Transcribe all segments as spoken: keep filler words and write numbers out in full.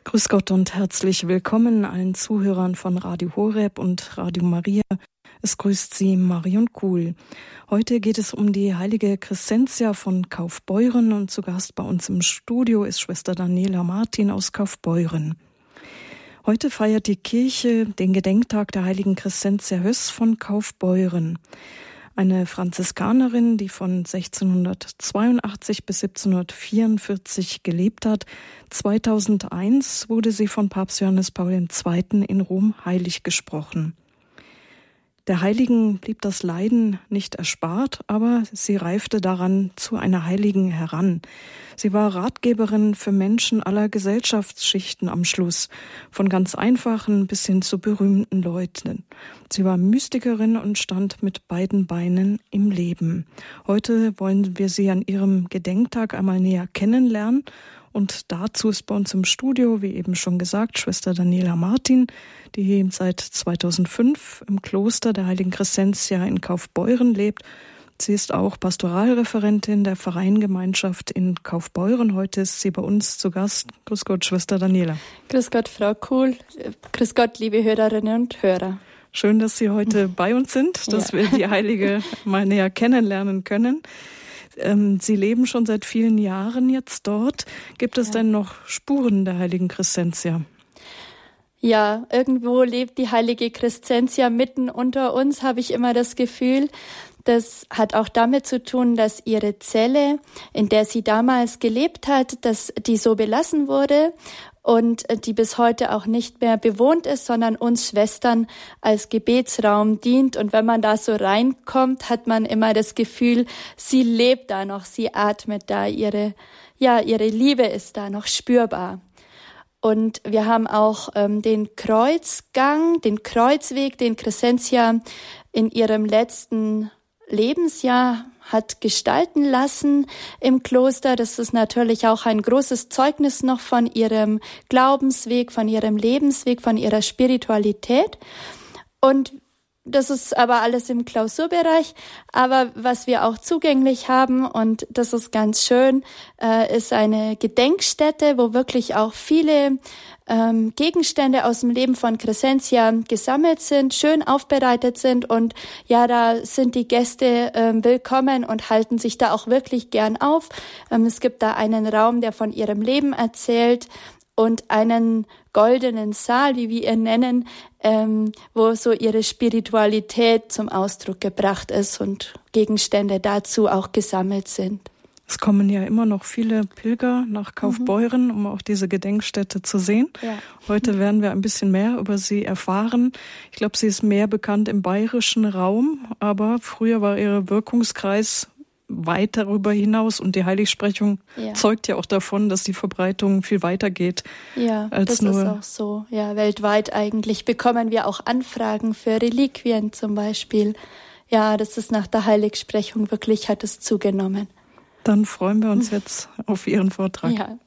Grüß Gott und herzlich willkommen allen Zuhörern von Radio Horeb und Radio Maria. Es grüßt Sie Marion Kuhl. Heute geht es um die heilige Crescentia von Kaufbeuren und zu Gast bei uns im Studio ist Schwester Daniela Martin aus Kaufbeuren. Heute feiert die Kirche den Gedenktag der heiligen Crescentia Höss von Kaufbeuren. Eine Franziskanerin, die von sechzehnhundertzweiundachtzig bis siebzehnhundertvierundvierzig gelebt hat. zweitausendeins wurde sie von Papst Johannes Paul der Zweite in Rom heilig gesprochen. Der Heiligen blieb das Leiden nicht erspart, aber sie reifte daran zu einer Heiligen heran. Sie war Ratgeberin für Menschen aller Gesellschaftsschichten am Schluss, von ganz einfachen bis hin zu berühmten Leuten. Sie war Mystikerin und stand mit beiden Beinen im Leben. Heute wollen wir sie an ihrem Gedenktag einmal näher kennenlernen. Und dazu ist bei uns im Studio, wie eben schon gesagt, Schwester Daniela Martin, die seit zweitausendfünf im Kloster der heiligen Crescentia in Kaufbeuren lebt. Sie ist auch Pastoralreferentin der Vereingemeinschaft in Kaufbeuren. Heute ist sie bei uns zu Gast. Grüß Gott, Schwester Daniela. Grüß Gott, Frau Kuhl. Grüß Gott, liebe Hörerinnen und Hörer. Schön, dass Sie heute bei uns sind, dass ja. wir die Heilige mal näher kennenlernen können. Sie leben schon seit vielen Jahren jetzt dort. Gibt es ja. denn noch Spuren der heiligen Crescentia? Ja, irgendwo lebt die heilige Crescentia mitten unter uns, habe ich immer das Gefühl. Das hat auch damit zu tun, dass ihre Zelle, in der sie damals gelebt hat, dass die so belassen wurde und die bis heute auch nicht mehr bewohnt ist, sondern uns Schwestern als Gebetsraum dient. Und wenn man da so reinkommt, hat man immer das Gefühl, sie lebt da noch, sie atmet da, ihre, ja, ihre Liebe ist da noch spürbar. Und wir haben auch ähm, den Kreuzgang, den Kreuzweg, den Crescentia in ihrem letzten Lebensjahr hat gestalten lassen im Kloster. Das ist natürlich auch ein großes Zeugnis noch von ihrem Glaubensweg, von ihrem Lebensweg, von ihrer Spiritualität. Und das ist aber alles im Klausurbereich. Aber was wir auch zugänglich haben, und das ist ganz schön, äh, ist eine Gedenkstätte, wo wirklich auch viele ähm, Gegenstände aus dem Leben von Crescentia gesammelt sind, schön aufbereitet sind. Und ja, da sind die Gäste ähm, willkommen und halten sich da auch wirklich gern auf. Ähm, es gibt da einen Raum, der von ihrem Leben erzählt, und einen goldenen Saal, wie wir ihn nennen, ähm, wo so ihre Spiritualität zum Ausdruck gebracht ist und Gegenstände dazu auch gesammelt sind. Es kommen ja immer noch viele Pilger nach Kaufbeuren, mhm. um auch diese Gedenkstätte zu sehen. Ja. Heute werden wir ein bisschen mehr über sie erfahren. Ich glaube, sie ist mehr bekannt im bayerischen Raum, aber früher war ihr Wirkungskreis weit darüber hinaus und die Heiligsprechung ja. zeugt ja auch davon, dass die Verbreitung viel weiter geht. Ja, als das nur ist auch so. Ja, weltweit eigentlich bekommen wir auch Anfragen für Reliquien zum Beispiel. Ja, das ist nach der Heiligsprechung wirklich, hat es zugenommen. Dann freuen wir uns jetzt auf Ihren Vortrag. Ja.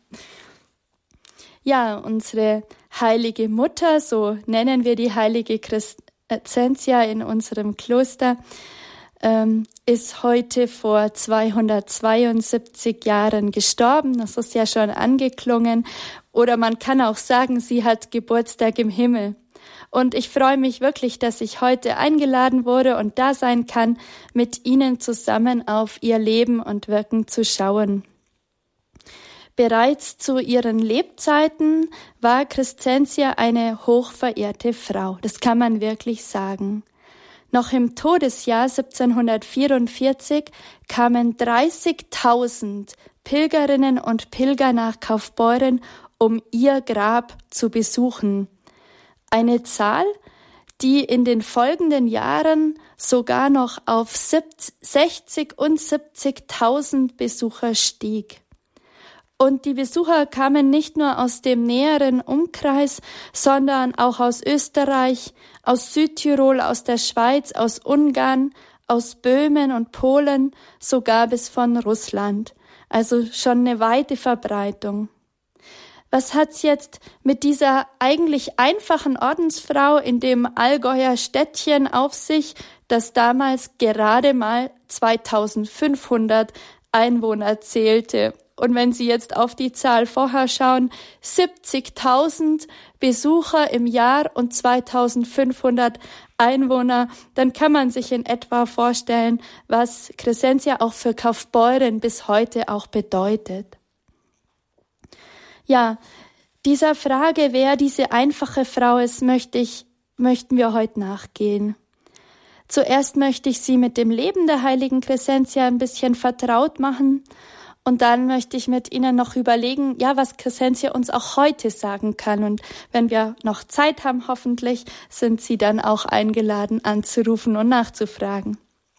Ja, unsere heilige Mutter, so nennen wir die heilige Crescentia in unserem Kloster, ähm, ist heute vor zweihundertzweiundsiebzig Jahren gestorben. Das ist ja schon angeklungen. Oder man kann auch sagen, sie hat Geburtstag im Himmel. Und ich freue mich wirklich, dass ich heute eingeladen wurde und da sein kann, mit Ihnen zusammen auf ihr Leben und Wirken zu schauen. Bereits zu ihren Lebzeiten war Crescentia eine hochverehrte Frau. Das kann man wirklich sagen. Noch im Todesjahr siebzehnhundertvierundvierzig kamen dreißigtausend Pilgerinnen und Pilger nach Kaufbeuren, um ihr Grab zu besuchen. Eine Zahl, die in den folgenden Jahren sogar noch auf sechzig und siebzigtausend Besucher stieg. Und die Besucher kamen nicht nur aus dem näheren Umkreis, sondern auch aus Österreich, aus Südtirol, aus der Schweiz, aus Ungarn, aus Böhmen und Polen, sogar bis von Russland. Also schon eine weite Verbreitung. Was hat's jetzt mit dieser eigentlich einfachen Ordensfrau in dem Allgäuer Städtchen auf sich, das damals gerade mal zweitausendfünfhundert Einwohner zählte Und wenn Sie jetzt auf die Zahl vorher schauen, siebzigtausend Besucher im Jahr und zweitausendfünfhundert Einwohner, dann kann man sich in etwa vorstellen, was Crescentia auch für Kaufbeuren bis heute auch bedeutet. Ja, dieser Frage, wer diese einfache Frau ist, möchte ich, möchten wir heute nachgehen. Zuerst möchte ich Sie mit dem Leben der heiligen Crescentia ein bisschen vertraut machen und dann möchte ich mit Ihnen noch überlegen, ja, was Crescentia uns auch heute sagen kann. Und wenn wir noch Zeit haben, hoffentlich, sind Sie dann auch eingeladen, anzurufen und nachzufragen.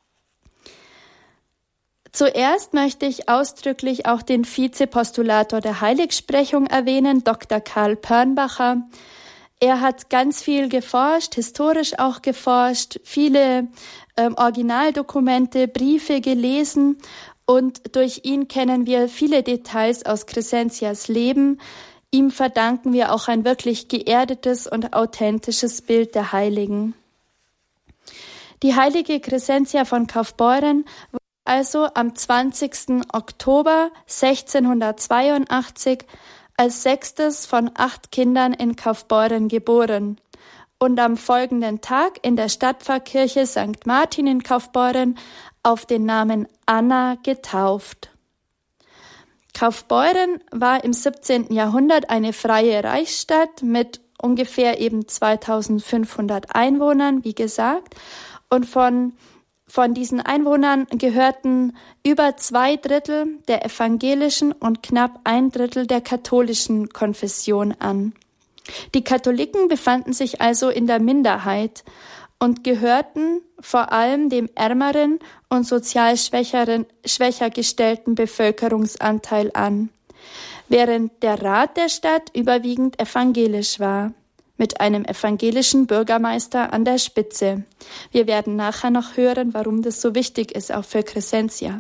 Zuerst möchte ich ausdrücklich auch den Vizepostulator der Heiligsprechung erwähnen, Doktor Karl Pörnbacher. Er hat ganz viel geforscht, historisch auch geforscht, viele ähm, Originaldokumente, Briefe gelesen und durch ihn kennen wir viele Details aus Crescentias Leben. Ihm verdanken wir auch ein wirklich geerdetes und authentisches Bild der Heiligen. Die heilige Crescentia von Kaufbeuren wurde also am zwanzigsten Oktober sechzehnhundertzweiundachtzig als sechstes von acht Kindern in Kaufbeuren geboren und am folgenden Tag in der Stadtpfarrkirche Sankt Martin in Kaufbeuren auf den Namen Anna getauft. Kaufbeuren war im siebzehnten Jahrhundert eine freie Reichsstadt mit ungefähr eben zweitausendfünfhundert Einwohnern, wie gesagt, und von Von diesen Einwohnern gehörten über zwei Drittel der evangelischen und knapp ein Drittel der katholischen Konfession an. Die Katholiken befanden sich also in der Minderheit und gehörten vor allem dem ärmeren und sozial schwächeren, schwächer gestellten Bevölkerungsanteil an, während der Rat der Stadt überwiegend evangelisch war, mit einem evangelischen Bürgermeister an der Spitze. Wir werden nachher noch hören, warum das so wichtig ist, auch für Crescentia.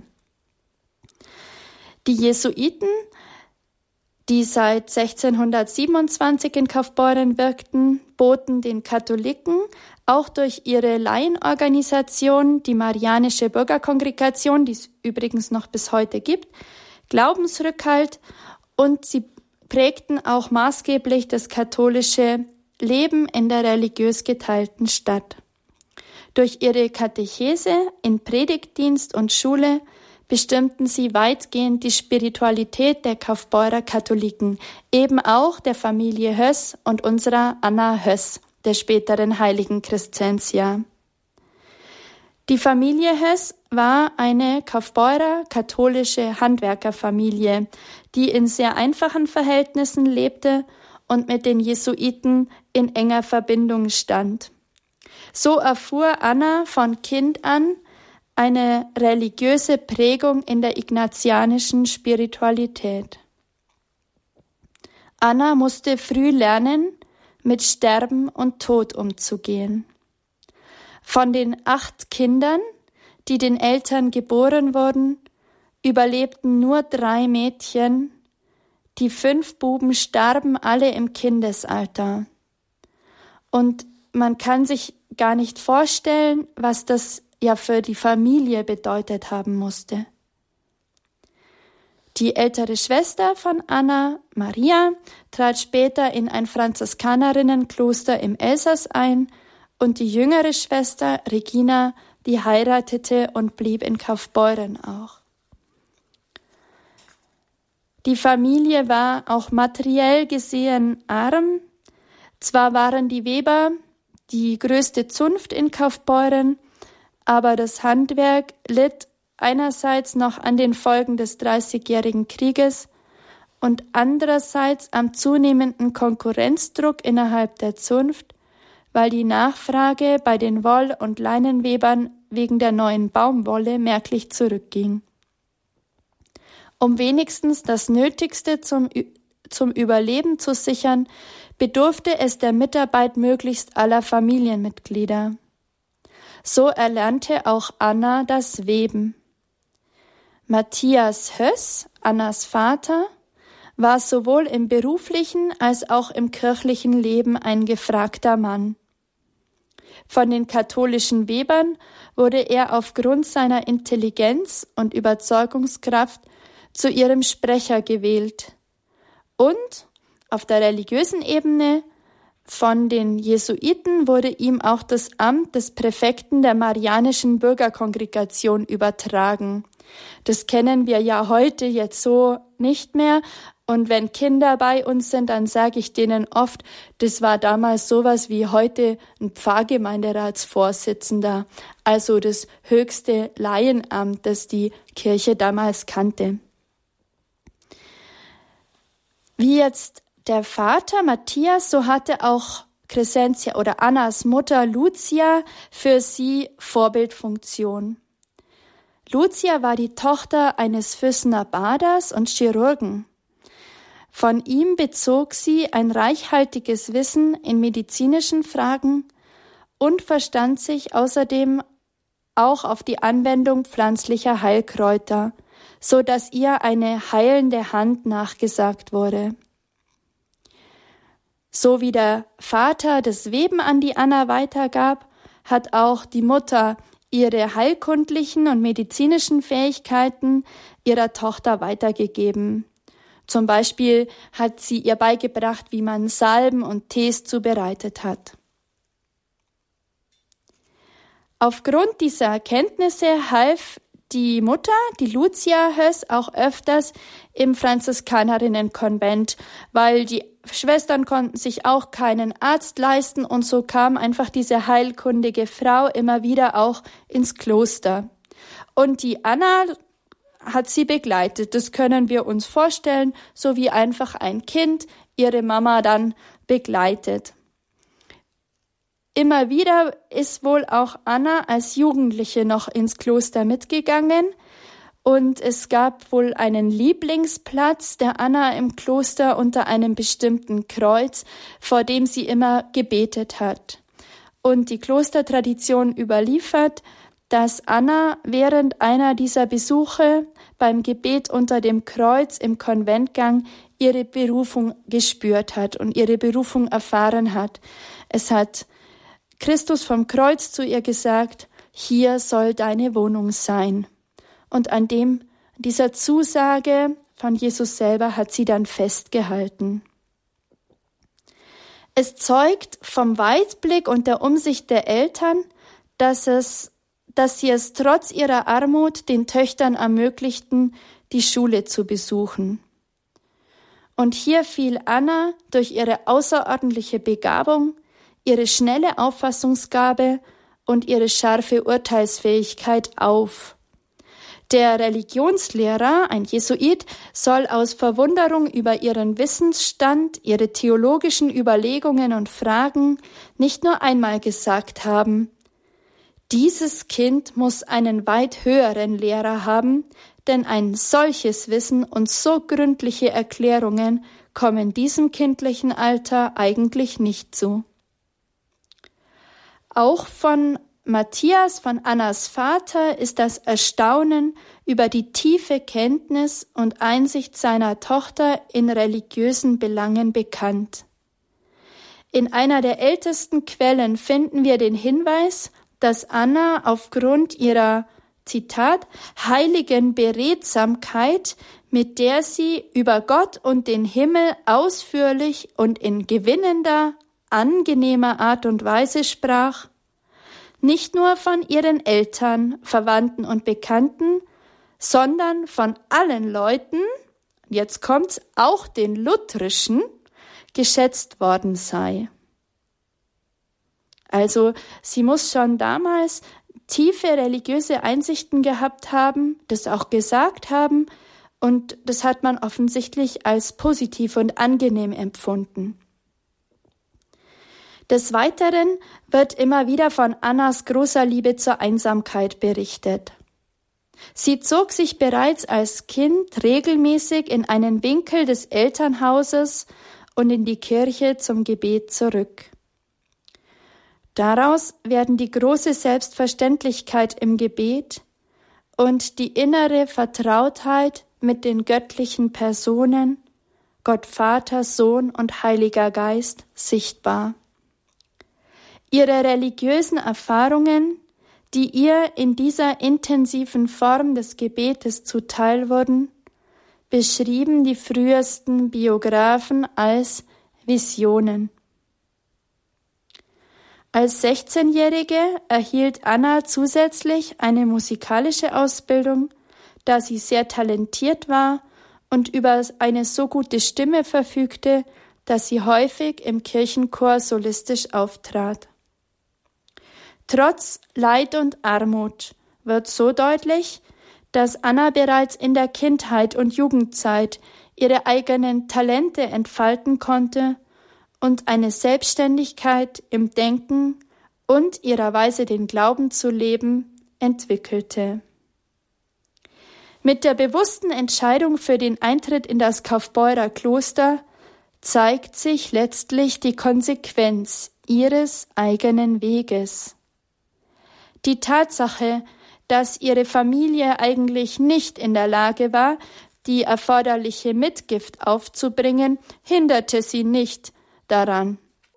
Die Jesuiten, die seit sechzehnhundertsiebenundzwanzig in Kaufbeuren wirkten, boten den Katholiken auch durch ihre Laienorganisation, die Marianische Bürgerkongregation, die es übrigens noch bis heute gibt, Glaubensrückhalt, und sie prägten auch maßgeblich das katholische Leben in der religiös geteilten Stadt. Durch ihre Katechese in Predigtdienst und Schule bestimmten sie weitgehend die Spiritualität der Kaufbeurer Katholiken, eben auch der Familie Höss und unserer Anna Höss, der späteren heiligen Crescentia. Die Familie Höss war eine Kaufbeurer katholische Handwerkerfamilie, die in sehr einfachen Verhältnissen lebte und mit den Jesuiten in enger Verbindung stand. So erfuhr Anna von Kind an eine religiöse Prägung in der ignatianischen Spiritualität. Anna musste früh lernen, mit Sterben und Tod umzugehen. Von den acht Kindern, die den Eltern geboren wurden, überlebten nur drei Mädchen. Die fünf Buben starben alle im Kindesalter. Und man kann sich gar nicht vorstellen, was das ja für die Familie bedeutet haben musste. Die ältere Schwester von Anna, Maria, trat später in ein Franziskaninnenkloster im Elsass ein und die jüngere Schwester, Regina, die heiratete und blieb in Kaufbeuren auch. Die Familie war auch materiell gesehen arm. Zwar waren die Weber die größte Zunft in Kaufbeuren, aber das Handwerk litt einerseits noch an den Folgen des Dreißigjährigen Krieges und andererseits am zunehmenden Konkurrenzdruck innerhalb der Zunft, weil die Nachfrage bei den Woll- und Leinenwebern wegen der neuen Baumwolle merklich zurückging. Um wenigstens das Nötigste zum, zum Überleben zu sichern, bedurfte es der Mitarbeit möglichst aller Familienmitglieder. So erlernte auch Anna das Weben. Matthias Höss, Annas Vater, war sowohl im beruflichen als auch im kirchlichen Leben ein gefragter Mann. Von den katholischen Webern wurde er aufgrund seiner Intelligenz und Überzeugungskraft zu ihrem Sprecher gewählt. Und auf der religiösen Ebene von den Jesuiten wurde ihm auch das Amt des Präfekten der Marianischen Bürgerkongregation übertragen. Das kennen wir ja heute jetzt so nicht mehr. Und wenn Kinder bei uns sind, dann sage ich denen oft, das war damals sowas wie heute ein Pfarrgemeinderatsvorsitzender, also das höchste Laienamt, das die Kirche damals kannte. Wie jetzt der Vater Matthias, so hatte auch Crescentia oder Annas Mutter Lucia für sie Vorbildfunktion. Lucia war die Tochter eines Füssener Baders und Chirurgen. Von ihm bezog sie ein reichhaltiges Wissen in medizinischen Fragen und verstand sich außerdem auch auf die Anwendung pflanzlicher Heilkräuter, so dass ihr eine heilende Hand nachgesagt wurde. So wie der Vater das Weben an die Anna weitergab, hat auch die Mutter ihre heilkundlichen und medizinischen Fähigkeiten ihrer Tochter weitergegeben. Zum Beispiel hat sie ihr beigebracht, wie man Salben und Tees zubereitet hat. Aufgrund dieser Erkenntnisse half die Mutter, die Lucia Höss, auch öfters im Franziskanerinnenkonvent, weil die Schwestern konnten sich auch keinen Arzt leisten und so kam einfach diese heilkundige Frau immer wieder auch ins Kloster. Und die Anna hat sie begleitet, das können wir uns vorstellen, so wie einfach ein Kind ihre Mama dann begleitet. Immer wieder ist wohl auch Anna als Jugendliche noch ins Kloster mitgegangen und es gab wohl einen Lieblingsplatz der Anna im Kloster unter einem bestimmten Kreuz, vor dem sie immer gebetet hat. Und die Klostertradition überliefert, dass Anna während einer dieser Besuche beim Gebet unter dem Kreuz im Konventgang ihre Berufung gespürt hat und ihre Berufung erfahren hat. Es hat Christus vom Kreuz zu ihr gesagt, hier soll deine Wohnung sein. Und an dem, dieser Zusage von Jesus selber hat sie dann festgehalten. Es zeugt vom Weitblick und der Umsicht der Eltern, dass es, dass sie es trotz ihrer Armut den Töchtern ermöglichten, die Schule zu besuchen. Und hier fiel Anna durch ihre außerordentliche Begabung, ihre schnelle Auffassungsgabe und ihre scharfe Urteilsfähigkeit auf. Der Religionslehrer, ein Jesuit, soll aus Verwunderung über ihren Wissensstand, ihre theologischen Überlegungen und Fragen nicht nur einmal gesagt haben, dieses Kind muss einen weit höheren Lehrer haben, denn ein solches Wissen und so gründliche Erklärungen kommen diesem kindlichen Alter eigentlich nicht zu. Auch von Matthias, von Annas Vater, ist das Erstaunen über die tiefe Kenntnis und Einsicht seiner Tochter in religiösen Belangen bekannt. In einer der ältesten Quellen finden wir den Hinweis, dass Anna aufgrund ihrer, Zitat, heiligen Beredsamkeit, mit der sie über Gott und den Himmel ausführlich und in gewinnender, angenehmer Art und Weise sprach, nicht nur von ihren Eltern, Verwandten und Bekannten, sondern von allen Leuten, jetzt kommt's, auch den Lutherischen, geschätzt worden sei. Also sie muss schon damals tiefe religiöse Einsichten gehabt haben, das auch gesagt haben und das hat man offensichtlich als positiv und angenehm empfunden. Des Weiteren wird immer wieder von Annas großer Liebe zur Einsamkeit berichtet. Sie zog sich bereits als Kind regelmäßig in einen Winkel des Elternhauses und in die Kirche zum Gebet zurück. Daraus werden die große Selbstverständlichkeit im Gebet und die innere Vertrautheit mit den göttlichen Personen, Gott Vater, Sohn und Heiliger Geist, sichtbar. Ihre religiösen Erfahrungen, die ihr in dieser intensiven Form des Gebetes zuteil wurden, beschrieben die frühesten Biographen als Visionen. Als sechzehnjährige erhielt Anna zusätzlich eine musikalische Ausbildung, da sie sehr talentiert war und über eine so gute Stimme verfügte, dass sie häufig im Kirchenchor solistisch auftrat. Trotz Leid und Armut wird so deutlich, dass Anna bereits in der Kindheit und Jugendzeit ihre eigenen Talente entfalten konnte und eine Selbstständigkeit im Denken und ihrer Weise, den Glauben zu leben, entwickelte. Mit der bewussten Entscheidung für den Eintritt in das Kaufbeurer Kloster zeigt sich letztlich die Konsequenz ihres eigenen Weges. Die Tatsache, dass ihre Familie eigentlich nicht in der Lage war, die erforderliche Mitgift aufzubringen, hinderte sie nicht daran.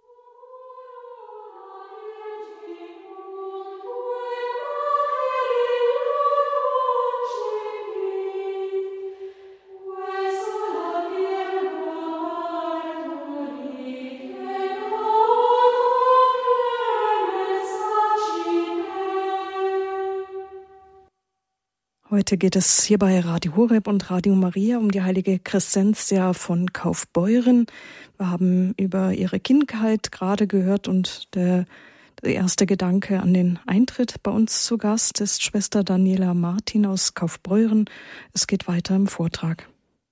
Heute geht es hier bei Radio Horeb und Radio Maria um die heilige Crescentia von Kaufbeuren. Wir haben über ihre Kindheit gerade gehört und der, der erste Gedanke an den Eintritt bei uns zu Gast ist Schwester Daniela Martin aus Kaufbeuren. Es geht weiter im Vortrag.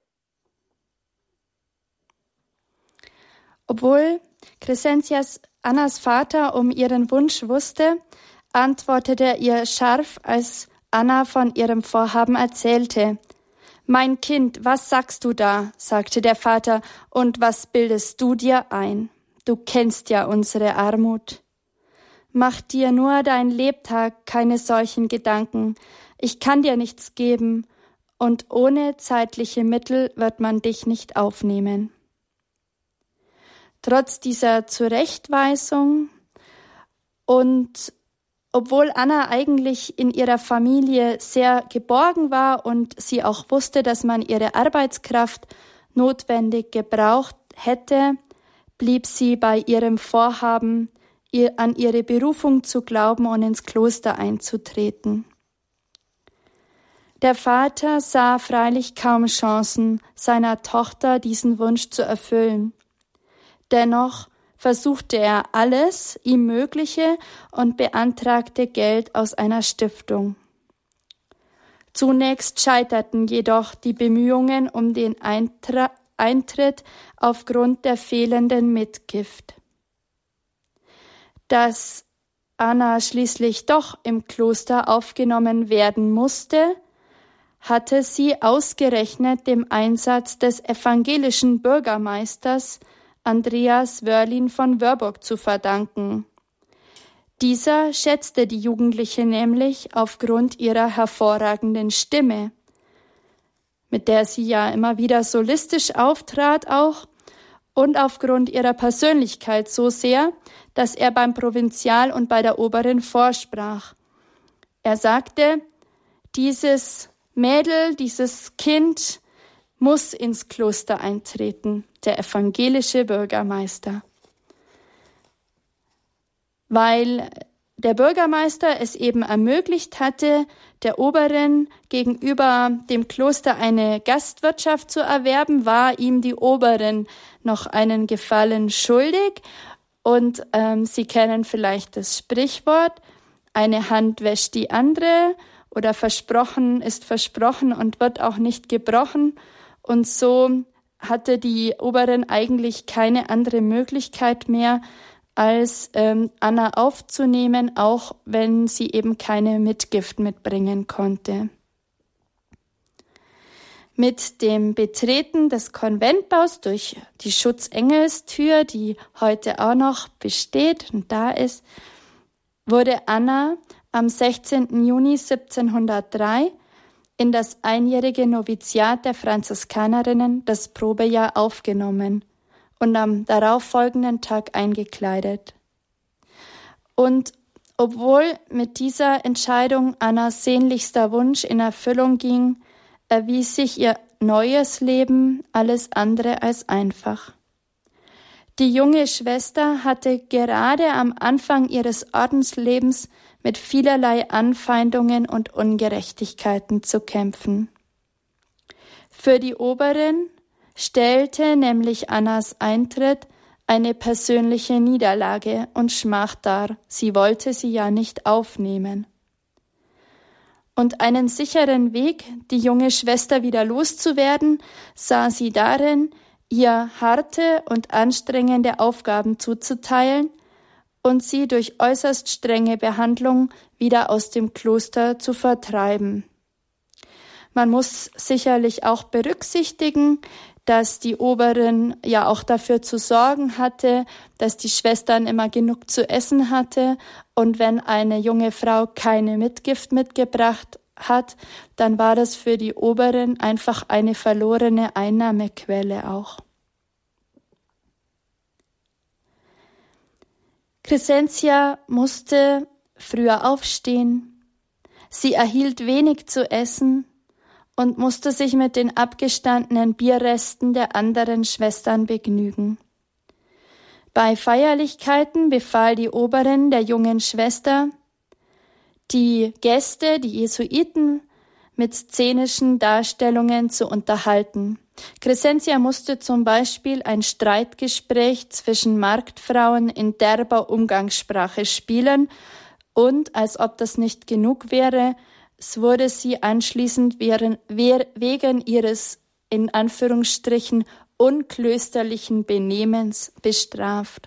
Obwohl Crescentias Annas Vater um ihren Wunsch wusste, antwortete er ihr scharf, als Anna von ihrem Vorhaben erzählte. »Mein Kind, was sagst du da?« sagte der Vater, »und was bildest du dir ein? Du kennst ja unsere Armut. Mach dir nur dein Lebtag keine solchen Gedanken. Ich kann dir nichts geben, und ohne zeitliche Mittel wird man dich nicht aufnehmen.« Trotz dieser Zurechtweisung und obwohl Anna eigentlich in ihrer Familie sehr geborgen war und sie auch wusste, dass man ihre Arbeitskraft notwendig gebraucht hätte, blieb sie bei ihrem Vorhaben, ihr, an ihre Berufung zu glauben und ins Kloster einzutreten. Der Vater sah freilich kaum Chancen, seiner Tochter diesen Wunsch zu erfüllen. Dennoch versuchte er alles ihm Mögliche und beantragte Geld aus einer Stiftung. Zunächst scheiterten jedoch die Bemühungen um den Eintra- Eintritt aufgrund der fehlenden Mitgift. Dass Anna schließlich doch im Kloster aufgenommen werden musste, hatte sie ausgerechnet dem Einsatz des evangelischen Bürgermeisters Andreas Wörlin von Wörburg zu verdanken. Dieser schätzte die Jugendliche nämlich aufgrund ihrer hervorragenden Stimme, mit der sie ja immer wieder solistisch auftrat auch, und aufgrund ihrer Persönlichkeit so sehr, dass er beim Provinzial und bei der Oberin vorsprach. Er sagte, dieses Mädel, dieses Kind muss ins Kloster eintreten, der evangelische Bürgermeister. Weil der Bürgermeister es eben ermöglicht hatte, der Oberin gegenüber dem Kloster eine Gastwirtschaft zu erwerben, war ihm die Oberin noch einen Gefallen schuldig. Und ähm, Sie kennen vielleicht das Sprichwort, eine Hand wäscht die andere, oder versprochen ist versprochen und wird auch nicht gebrochen. Und so hatte die Oberin eigentlich keine andere Möglichkeit mehr, als ähm, Anna aufzunehmen, auch wenn sie eben keine Mitgift mitbringen konnte. Mit dem Betreten des Konventbaus durch die Schutzengelstür, die heute auch noch besteht und da ist, wurde Anna am sechzehnten Juni siebzehnhundertdrei in das einjährige Noviziat der Franziskanerinnen, das Probejahr, aufgenommen und am darauffolgenden Tag eingekleidet. Und obwohl mit dieser Entscheidung Annas sehnlichster Wunsch in Erfüllung ging, erwies sich ihr neues Leben alles andere als einfach. Die junge Schwester hatte gerade am Anfang ihres Ordenslebens mit vielerlei Anfeindungen und Ungerechtigkeiten zu kämpfen. Für die Oberin stellte nämlich Annas Eintritt eine persönliche Niederlage und Schmach dar. Sie wollte sie ja nicht aufnehmen. Und einen sicheren Weg, die junge Schwester wieder loszuwerden, sah sie darin, ihr harte und anstrengende Aufgaben zuzuteilen und sie durch äußerst strenge Behandlung wieder aus dem Kloster zu vertreiben. Man muss sicherlich auch berücksichtigen, dass die Oberin ja auch dafür zu sorgen hatte, dass die Schwestern immer genug zu essen hatte, und wenn eine junge Frau keine Mitgift mitgebracht hat, dann war das für die Oberin einfach eine verlorene Einnahmequelle auch. Crescentia musste früher aufstehen, sie erhielt wenig zu essen und musste sich mit den abgestandenen Bierresten der anderen Schwestern begnügen. Bei Feierlichkeiten befahl die Oberin der jungen Schwester, die Gäste, die Jesuiten, mit szenischen Darstellungen zu unterhalten. Crescentia musste zum Beispiel ein Streitgespräch zwischen Marktfrauen in derber Umgangssprache spielen und, als ob das nicht genug wäre, es wurde sie anschließend wegen ihres, in Anführungsstrichen, unklösterlichen Benehmens bestraft.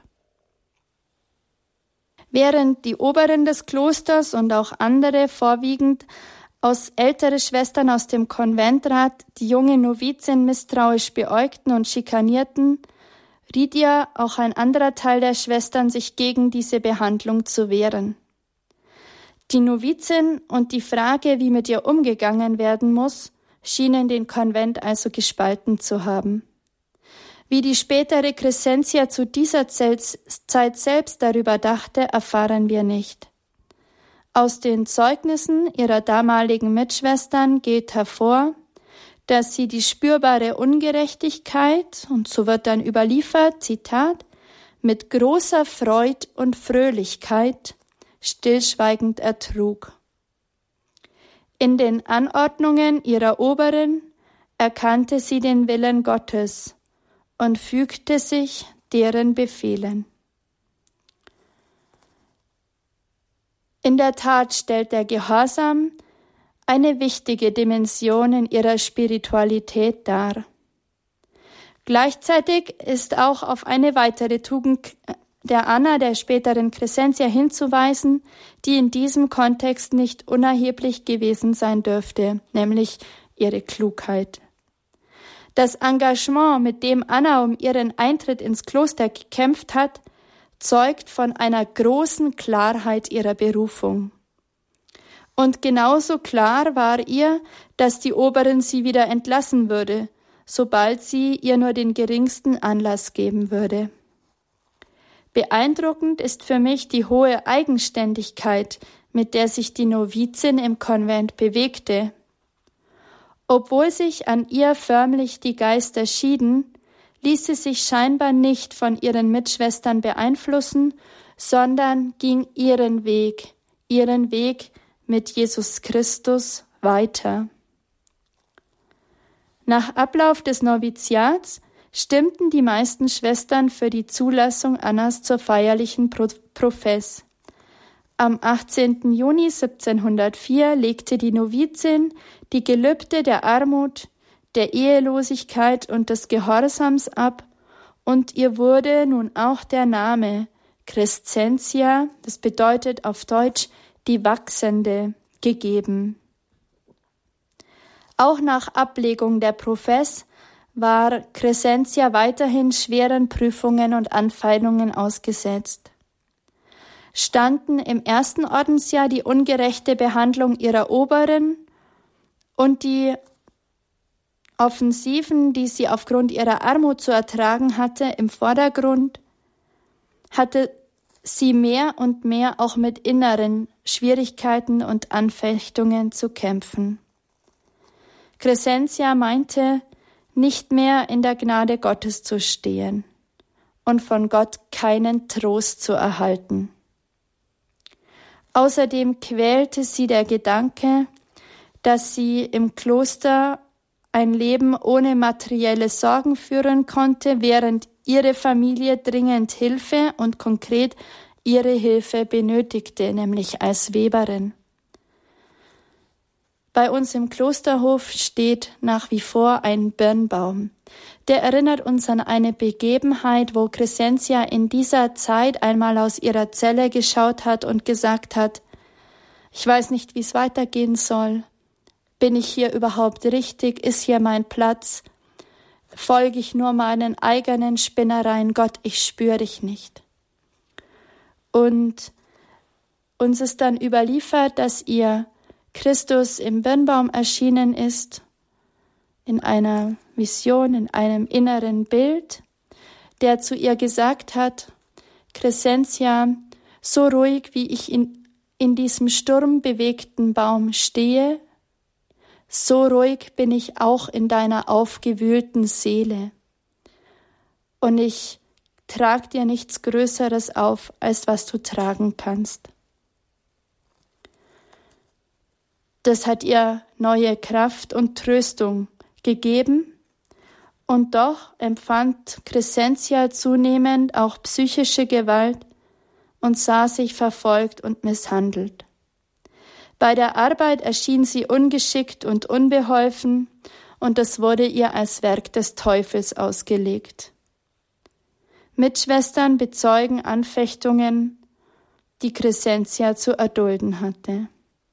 Während die Oberin des Klosters und auch andere, vorwiegend aus ältere Schwestern aus dem Konventrat, die junge Novizin misstrauisch beäugten und schikanierten, riet ihr auch ein anderer Teil der Schwestern, sich gegen diese Behandlung zu wehren. Die Novizin und die Frage, wie mit ihr umgegangen werden muss, schienen den Konvent also gespalten zu haben. Wie die spätere Crescentia zu dieser Zeit selbst darüber dachte, erfahren wir nicht. Aus den Zeugnissen ihrer damaligen Mitschwestern geht hervor, dass sie die spürbare Ungerechtigkeit, und so wird dann überliefert, Zitat, mit großer Freud und Fröhlichkeit stillschweigend ertrug. In den Anordnungen ihrer Oberin erkannte sie den Willen Gottes und fügte sich deren Befehlen. In der Tat stellt der Gehorsam eine wichtige Dimension in ihrer Spiritualität dar. Gleichzeitig ist auch auf eine weitere Tugend der Anna, der späteren Crescentia, hinzuweisen, die in diesem Kontext nicht unerheblich gewesen sein dürfte, nämlich ihre Klugheit. Das Engagement, mit dem Anna um ihren Eintritt ins Kloster gekämpft hat, zeugt von einer großen Klarheit ihrer Berufung. Und genauso klar war ihr, dass die Oberin sie wieder entlassen würde, sobald sie ihr nur den geringsten Anlass geben würde. Beeindruckend ist für mich die hohe Eigenständigkeit, mit der sich die Novizin im Konvent bewegte. Obwohl sich an ihr förmlich die Geister schieden, ließ sie sich scheinbar nicht von ihren Mitschwestern beeinflussen, sondern ging ihren Weg, ihren Weg mit Jesus Christus weiter. Nach Ablauf des Noviziats stimmten die meisten Schwestern für die Zulassung Annas zur feierlichen Profess. Am achtzehnten Juni siebzehnhundertvier legte die Novizin die Gelübde der Armut, der Ehelosigkeit und des Gehorsams ab, und ihr wurde nun auch der Name Crescentia, das bedeutet auf Deutsch die Wachsende, gegeben. Auch nach Ablegung der Profess war Crescentia weiterhin schweren Prüfungen und Anfeindungen ausgesetzt. Standen im ersten Ordensjahr die ungerechte Behandlung ihrer Oberin und die Offensiven, die sie aufgrund ihrer Armut zu ertragen hatte, im Vordergrund, hatte sie mehr und mehr auch mit inneren Schwierigkeiten und Anfechtungen zu kämpfen. Crescentia meinte, nicht mehr in der Gnade Gottes zu stehen und von Gott keinen Trost zu erhalten. Außerdem quälte sie der Gedanke, dass sie im Kloster ein Leben ohne materielle Sorgen führen konnte, während ihre Familie dringend Hilfe und konkret ihre Hilfe benötigte, nämlich als Weberin. Bei uns im Klosterhof steht nach wie vor ein Birnbaum. Der erinnert uns an eine Begebenheit, wo Crescentia in dieser Zeit einmal aus ihrer Zelle geschaut hat und gesagt hat, ich weiß nicht, wie es weitergehen soll. Bin ich hier überhaupt richtig? Ist hier mein Platz? Folge ich nur meinen eigenen Spinnereien? Gott, ich spüre dich nicht. Und uns ist dann überliefert, dass ihr Christus im Birnbaum erschienen ist, in einer Vision, in einem inneren Bild, der zu ihr gesagt hat, Crescentia, so ruhig wie ich in, in diesem sturmbewegten Baum stehe, so ruhig bin ich auch in deiner aufgewühlten Seele. Und ich trage dir nichts Größeres auf, als was du tragen kannst. Das hat ihr neue Kraft und Tröstung gegeben. Und doch empfand Crescentia zunehmend auch psychische Gewalt und sah sich verfolgt und misshandelt. Bei der Arbeit erschien sie ungeschickt und unbeholfen, und es wurde ihr als Werk des Teufels ausgelegt. Mitschwestern bezeugen Anfechtungen, die Crescentia zu erdulden hatte.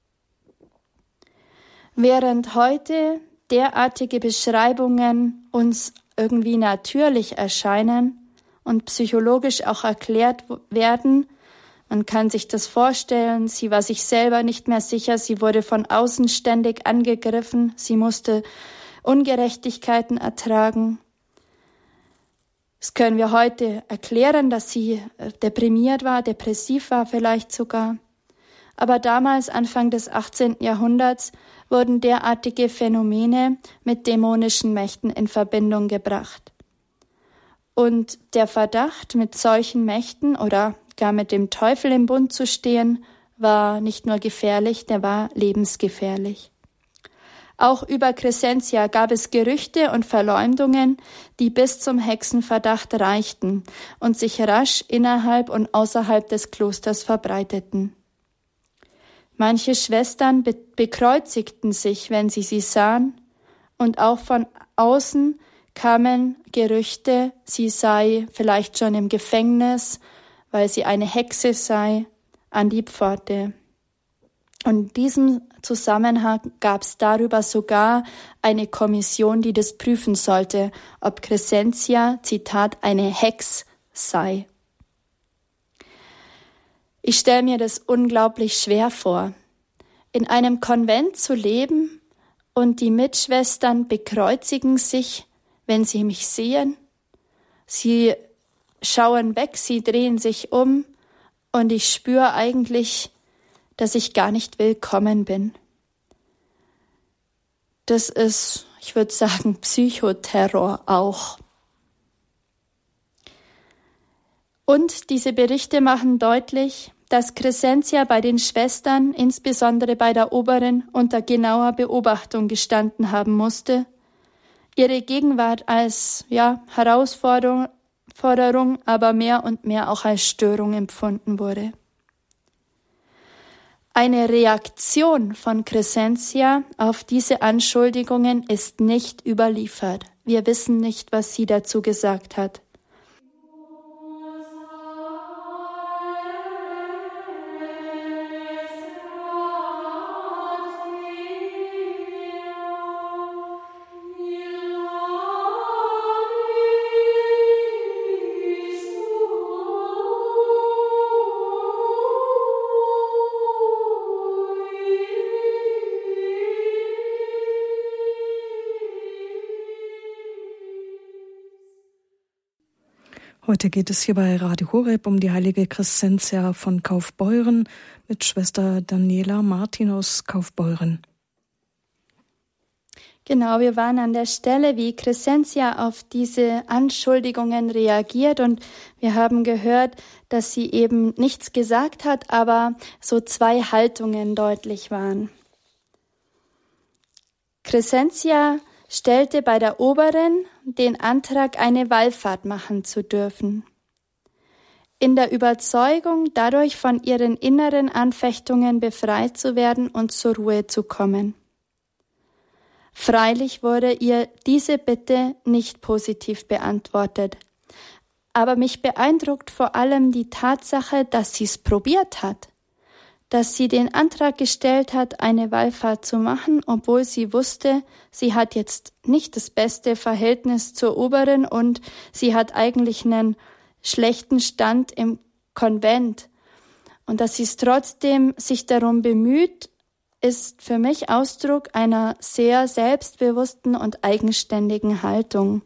Während heute derartige Beschreibungen uns irgendwie natürlich erscheinen und psychologisch auch erklärt werden, man kann sich das vorstellen, sie war sich selber nicht mehr sicher, sie wurde von außen ständig angegriffen, sie musste Ungerechtigkeiten ertragen. Das können wir heute erklären, dass sie deprimiert war, depressiv war vielleicht sogar. Aber damals, Anfang des achtzehnten Jahrhunderts, wurden derartige Phänomene mit dämonischen Mächten in Verbindung gebracht. Und der Verdacht, mit solchen Mächten oder gar mit dem Teufel im Bund zu stehen, war nicht nur gefährlich, der war lebensgefährlich. Auch über Crescentia gab es Gerüchte und Verleumdungen, die bis zum Hexenverdacht reichten und sich rasch innerhalb und außerhalb des Klosters verbreiteten. Manche Schwestern be- bekreuzigten sich, wenn sie sie sahen, und auch von außen kamen Gerüchte, sie sei vielleicht schon im Gefängnis, weil sie eine Hexe sei, an die Pforte. Und in diesem Zusammenhang gab es darüber sogar eine Kommission, die das prüfen sollte, ob Crescentia, Zitat, eine Hex sei. Ich stelle mir das unglaublich schwer vor, in einem Konvent zu leben und die Mitschwestern bekreuzigen sich, wenn sie mich sehen. Sie schauen weg, sie drehen sich um und ich spüre eigentlich, dass ich gar nicht willkommen bin. Das ist, ich würde sagen, Psychoterror auch. Und diese Berichte machen deutlich, dass Crescentia bei den Schwestern, insbesondere bei der Oberen, unter genauer Beobachtung gestanden haben musste, ihre Gegenwart als ja, Herausforderung, Forderung, aber mehr und mehr auch als Störung empfunden wurde. Eine Reaktion von Crescentia auf diese Anschuldigungen ist nicht überliefert. Wir wissen nicht, was sie dazu gesagt hat. Heute geht es hier bei Radio Horeb um die heilige Crescentia von Kaufbeuren mit Schwester Daniela Martin aus Kaufbeuren. Genau, wir waren an der Stelle, wie Crescentia auf diese Anschuldigungen reagiert, und wir haben gehört, dass sie eben nichts gesagt hat, aber so zwei Haltungen deutlich waren. Crescentia stellte bei der Oberin den Antrag, eine Wallfahrt machen zu dürfen. In der Überzeugung, dadurch von ihren inneren Anfechtungen befreit zu werden und zur Ruhe zu kommen. Freilich wurde ihr diese Bitte nicht positiv beantwortet. Aber mich beeindruckt vor allem die Tatsache, dass sie es probiert hat. Dass sie den Antrag gestellt hat, eine Wallfahrt zu machen, obwohl sie wusste, sie hat jetzt nicht das beste Verhältnis zur Oberin und sie hat eigentlich einen schlechten Stand im Konvent. Und dass sie es trotzdem sich darum bemüht, ist für mich Ausdruck einer sehr selbstbewussten und eigenständigen Haltung.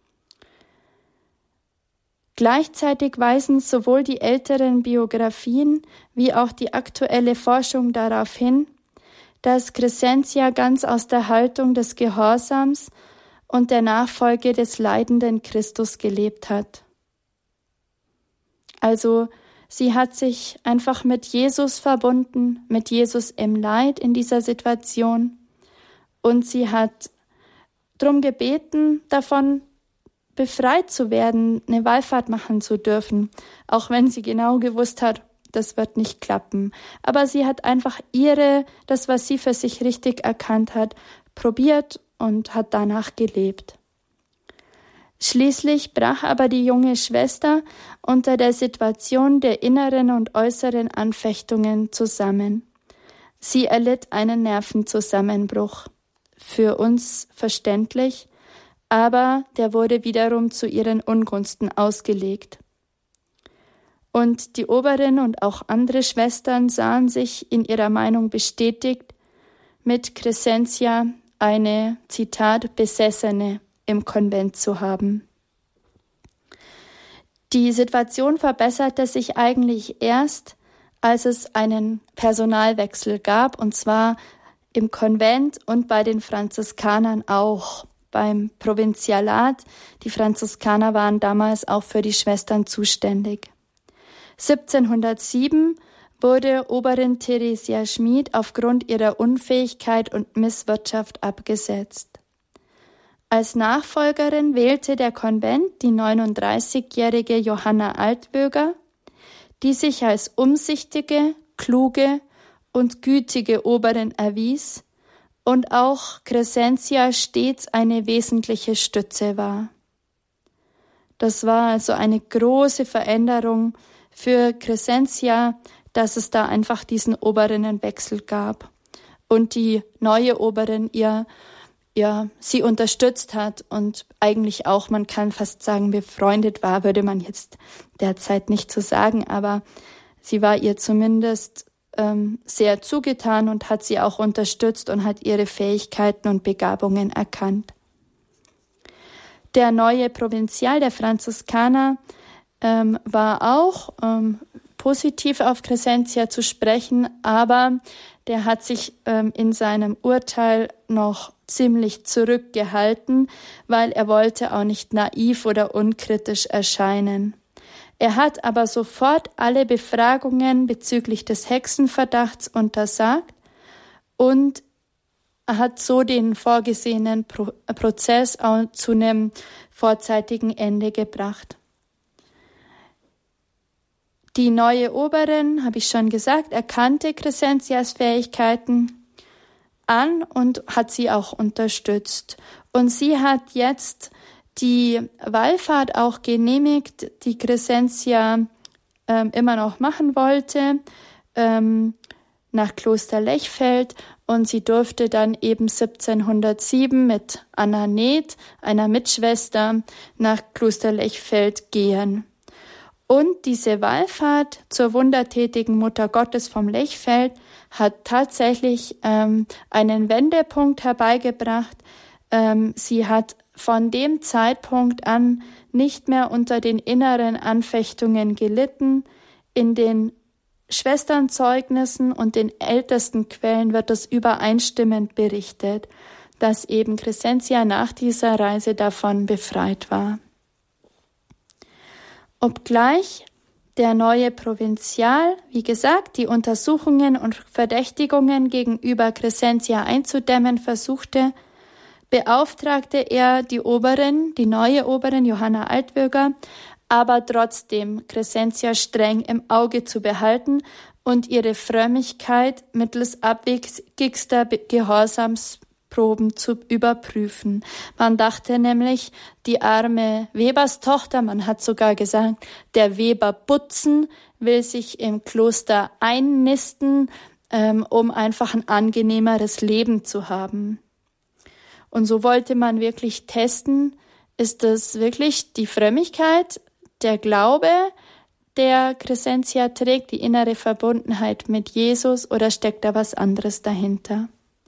Gleichzeitig weisen sowohl die älteren Biografien wie auch die aktuelle Forschung darauf hin, dass Crescentia ganz aus der Haltung des Gehorsams und der Nachfolge des leidenden Christus gelebt hat. Also sie hat sich einfach mit Jesus verbunden, mit Jesus im Leid in dieser Situation, und sie hat darum gebeten, davon befreit zu werden, eine Wallfahrt machen zu dürfen, auch wenn sie genau gewusst hat, das wird nicht klappen. Aber sie hat einfach ihre, das, was sie für sich richtig erkannt hat, probiert und hat danach gelebt. Schließlich brach aber die junge Schwester unter der Situation der inneren und äußeren Anfechtungen zusammen. Sie erlitt einen Nervenzusammenbruch. Für uns verständlich, aber der wurde wiederum zu ihren Ungunsten ausgelegt. Und die Oberin und auch andere Schwestern sahen sich in ihrer Meinung bestätigt, mit Crescentia eine, Zitat, Besessene im Konvent zu haben. Die Situation verbesserte sich eigentlich erst, als es einen Personalwechsel gab, und zwar im Konvent und bei den Franziskanern auch, beim Provinzialat. Die Franziskaner waren damals auch für die Schwestern zuständig. siebzehnhundertsieben wurde Oberin Theresia Schmid aufgrund ihrer Unfähigkeit und Misswirtschaft abgesetzt. Als Nachfolgerin wählte der Konvent die neununddreißigjährige Johanna Altwöger, die sich als umsichtige, kluge und gütige Oberin erwies und auch Crescentia stets eine wesentliche Stütze war. Das war also eine große Veränderung für Crescentia, dass es da einfach diesen Oberinnenwechsel gab und die neue Oberin ihr ja, sie unterstützt hat und eigentlich auch, man kann fast sagen, befreundet war, würde man jetzt derzeit nicht so sagen, aber sie war ihr zumindest ähm, sehr zugetan und hat sie auch unterstützt und hat ihre Fähigkeiten und Begabungen erkannt. Der neue Provinzial der Franziskaner ähm, war auch ähm, positiv auf Crescentia zu sprechen, aber der hat sich ähm, in seinem Urteil noch ziemlich zurückgehalten, weil er wollte auch nicht naiv oder unkritisch erscheinen. Er hat aber sofort alle Befragungen bezüglich des Hexenverdachts untersagt und hat so den vorgesehenen Pro- Prozess auch zu einem vorzeitigen Ende gebracht. Die neue Oberin, habe ich schon gesagt, erkannte Crescentias Fähigkeiten an und hat sie auch unterstützt. Und sie hat jetzt die Wallfahrt auch genehmigt, die Crescentia ähm, immer noch machen wollte, ähm, nach Kloster Lechfeld. Und sie durfte dann eben siebzehnhundertsieben mit Anna Neth, einer Mitschwester, nach Kloster Lechfeld gehen. Und diese Wallfahrt zur wundertätigen Mutter Gottes vom Lechfeld hat tatsächlich ähm, einen Wendepunkt herbeigebracht. Ähm, sie hat von dem Zeitpunkt an nicht mehr unter den inneren Anfechtungen gelitten. In den Schwesternzeugnissen und den ältesten Quellen wird das übereinstimmend berichtet, dass eben Crescentia nach dieser Reise davon befreit war. Obgleich der neue Provinzial, wie gesagt, die Untersuchungen und Verdächtigungen gegenüber Crescentia einzudämmen versuchte, beauftragte er die Oberin, die neue Oberin Johanna Altwöger, aber trotzdem Crescentia streng im Auge zu behalten und ihre Frömmigkeit mittels abwegigster Gehorsamsproben zu überprüfen. Man dachte nämlich, die arme Weberstochter, man hat sogar gesagt, der Weber Butzen will sich im Kloster einnisten, ähm, um einfach ein angenehmeres Leben zu haben. Und so wollte man wirklich testen, ist das wirklich die Frömmigkeit, der Glaube, der Crescentia trägt, die innere Verbundenheit mit Jesus, oder steckt da was anderes dahinter?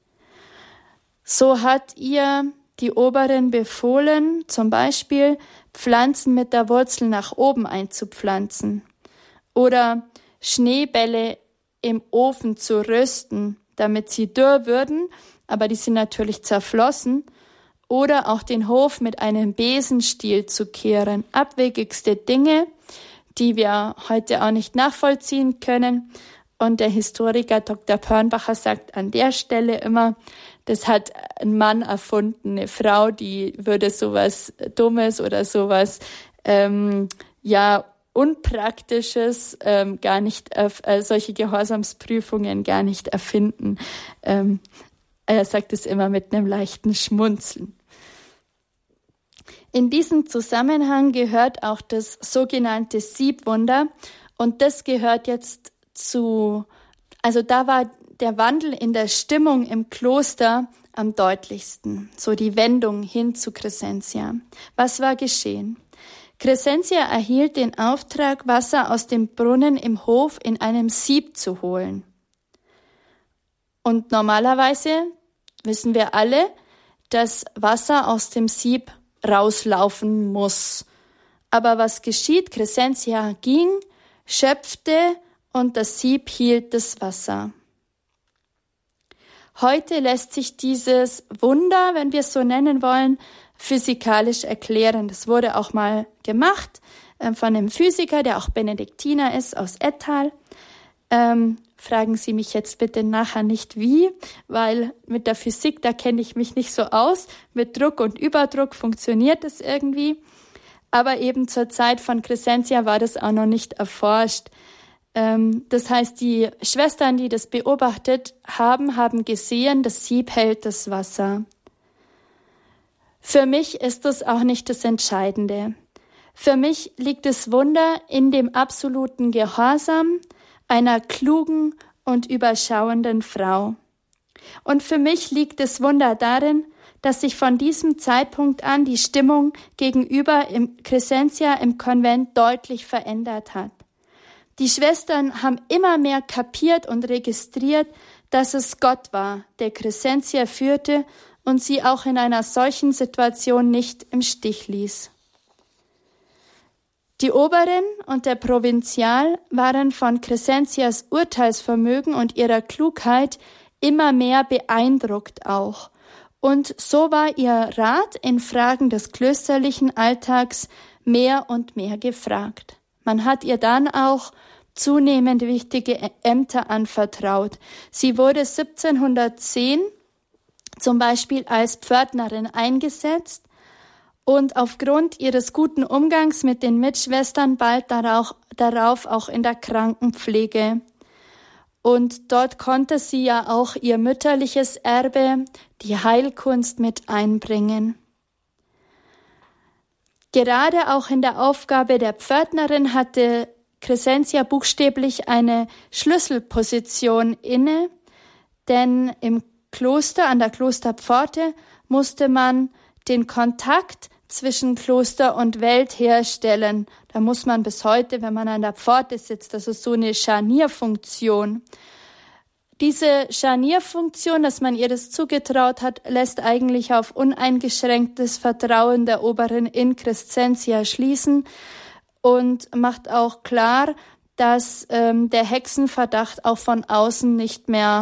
So hat ihr die Oberin befohlen, zum Beispiel Pflanzen mit der Wurzel nach oben einzupflanzen oder Schneebälle im Ofen zu rösten, damit sie dürr würden, aber die sind natürlich zerflossen, oder auch den Hof mit einem Besenstiel zu kehren. Abwegigste Dinge, die wir heute auch nicht nachvollziehen können. Und der Historiker Doktor Pörnbacher sagt an der Stelle immer, das hat ein Mann erfunden, eine Frau, die würde sowas Dummes oder sowas, ähm, ja, Unpraktisches, ähm, gar nicht, äh, solche Gehorsamsprüfungen gar nicht erfinden. Ähm, er sagt es immer mit einem leichten Schmunzeln. In diesem Zusammenhang gehört auch das sogenannte Siebwunder, und das gehört jetzt zu, also da war der Wandel in der Stimmung im Kloster am deutlichsten, so die Wendung hin zu Crescentia. Was war geschehen? Crescentia erhielt den Auftrag, Wasser aus dem Brunnen im Hof in einem Sieb zu holen. Und normalerweise wissen wir alle, dass Wasser aus dem Sieb rauslaufen muss. Aber was geschieht? Crescentia ging, schöpfte und das Sieb hielt das Wasser. Heute lässt sich dieses Wunder, wenn wir es so nennen wollen, physikalisch erklären. Das wurde auch mal gemacht äh, von einem Physiker, der auch Benediktiner ist, aus Ettal. Ähm, fragen Sie mich jetzt bitte nachher nicht wie, weil mit der Physik, da kenne ich mich nicht so aus. Mit Druck und Überdruck funktioniert es irgendwie. Aber eben zur Zeit von Crescentia war das auch noch nicht erforscht. Ähm, das heißt, die Schwestern, die das beobachtet haben, haben gesehen, das Sieb hält das Wasser. Für mich ist das auch nicht das Entscheidende. Für mich liegt das Wunder in dem absoluten Gehorsam einer klugen und überschauenden Frau. Und für mich liegt das Wunder darin, dass sich von diesem Zeitpunkt an die Stimmung gegenüber im Crescentia im Konvent deutlich verändert hat. Die Schwestern haben immer mehr kapiert und registriert, dass es Gott war, der Crescentia führte und sie auch in einer solchen Situation nicht im Stich ließ. Die Oberin und der Provinzial waren von Crescentias Urteilsvermögen und ihrer Klugheit immer mehr beeindruckt auch. Und so war ihr Rat in Fragen des klösterlichen Alltags mehr und mehr gefragt. Man hat ihr dann auch zunehmend wichtige Ämter anvertraut. Sie wurde siebzehnhundertzehn zum Beispiel als Pförtnerin eingesetzt und aufgrund ihres guten Umgangs mit den Mitschwestern bald darauf, darauf auch in der Krankenpflege. Und dort konnte sie ja auch ihr mütterliches Erbe, die Heilkunst, mit einbringen. Gerade auch in der Aufgabe der Pförtnerin hatte Crescentia buchstäblich eine Schlüsselposition inne, denn im Kloster, an der Klosterpforte, musste man den Kontakt zwischen Kloster und Welt herstellen. Da muss man bis heute, wenn man an der Pforte sitzt, das ist so eine Scharnierfunktion. Diese Scharnierfunktion, dass man ihr das zugetraut hat, lässt eigentlich auf uneingeschränktes Vertrauen der Oberin in Crescentia schließen und macht auch klar, dass ähm, der Hexenverdacht auch von außen nicht mehr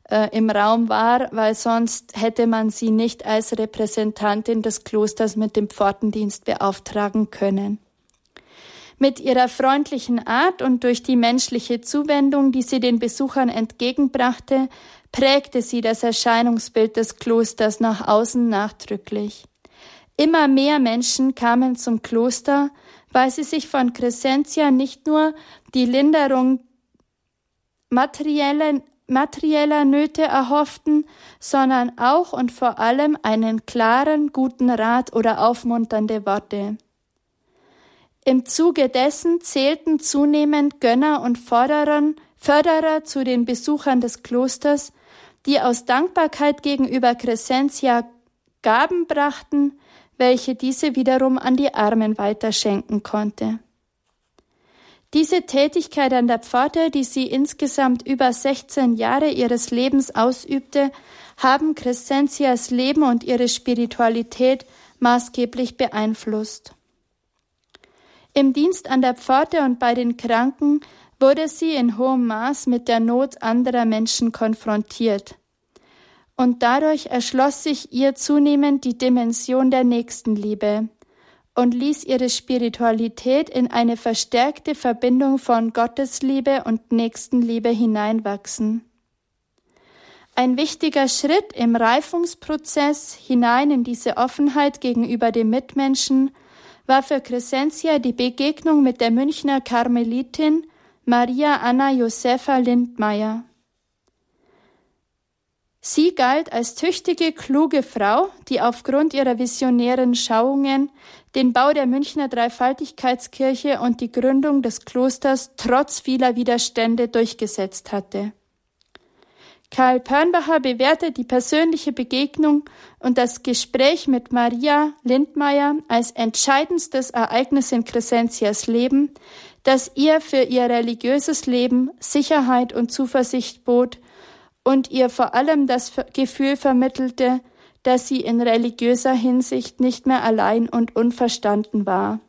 äh, im Raum war, weil sonst hätte man sie nicht als Repräsentantin des Klosters mit dem Pfortendienst beauftragen können. Mit ihrer freundlichen Art und durch die menschliche Zuwendung, die sie den Besuchern entgegenbrachte, prägte sie das Erscheinungsbild des Klosters nach außen nachdrücklich. Immer mehr Menschen kamen zum Kloster, weil sie sich von Crescentia nicht nur die Linderung materieller, materieller Nöte erhofften, sondern auch und vor allem einen klaren, guten Rat oder aufmunternde Worte. Im Zuge dessen zählten zunehmend Gönner und Forderer, Förderer zu den Besuchern des Klosters, die aus Dankbarkeit gegenüber Crescentia Gaben brachten, welche diese wiederum an die Armen weiterschenken konnte. Diese Tätigkeit an der Pforte, die sie insgesamt über sechzehn Jahre ihres Lebens ausübte, haben Crescentias Leben und ihre Spiritualität maßgeblich beeinflusst. Im Dienst an der Pforte und bei den Kranken wurde sie in hohem Maß mit der Not anderer Menschen konfrontiert. Und dadurch erschloss sich ihr zunehmend die Dimension der Nächstenliebe und ließ ihre Spiritualität in eine verstärkte Verbindung von Gottesliebe und Nächstenliebe hineinwachsen. Ein wichtiger Schritt im Reifungsprozess hinein in diese Offenheit gegenüber dem Mitmenschen war für Crescentia die Begegnung mit der Münchner Karmelitin Maria Anna Josepha Lindmeier. Sie galt als tüchtige, kluge Frau, die aufgrund ihrer visionären Schauungen den Bau der Münchner Dreifaltigkeitskirche und die Gründung des Klosters trotz vieler Widerstände durchgesetzt hatte. Karl Pörnbacher bewertet die persönliche Begegnung und das Gespräch mit Maria Lindmeier als entscheidendstes Ereignis in Crescentias Leben, das ihr für ihr religiöses Leben Sicherheit und Zuversicht bot und ihr vor allem das Gefühl vermittelte, dass sie in religiöser Hinsicht nicht mehr allein und unverstanden war.